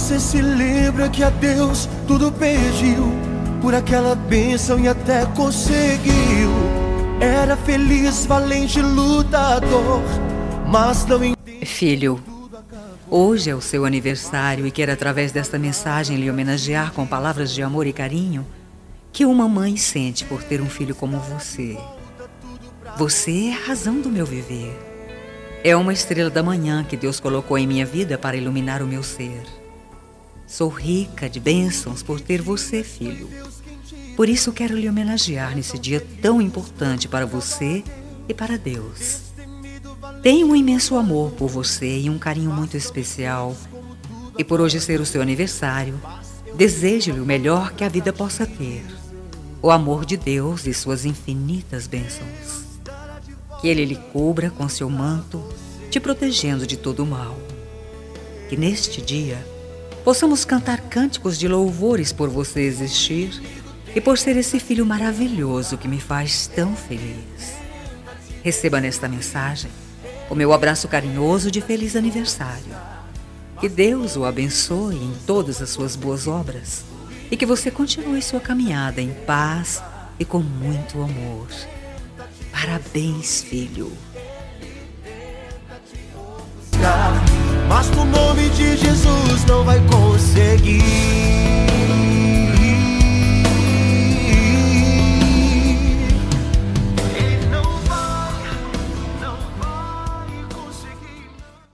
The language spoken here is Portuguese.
Você se lembra que a Deus tudo pediu por aquela bênção e até conseguiu. Era feliz, valente, lutador, mas não entendeu. Filho, hoje é o seu aniversário e quero através desta mensagem lhe homenagear com palavras de amor e carinho que uma mãe sente por ter um filho como você. Você é a razão do meu viver. É uma estrela da manhã que Deus colocou em minha vida para iluminar o meu ser. Sou rica de bênçãos por ter você, filho. Por isso quero lhe homenagear nesse dia tão importante para você e para Deus. Tenho um imenso amor por você e um carinho muito especial. E por hoje ser o seu aniversário, desejo-lhe o melhor que a vida possa ter. O amor de Deus e suas infinitas bênçãos. Que Ele lhe cubra com seu manto, te protegendo de todo o mal. Que neste dia possamos cantar cânticos de louvores por você existir e por ser esse filho maravilhoso que me faz tão feliz. Receba nesta mensagem o meu abraço carinhoso de feliz aniversário. Que Deus o abençoe em todas as suas boas obras e que você continue sua caminhada em paz e com muito amor. Parabéns, filho. Mas no nome de Jesus não vai conseguir.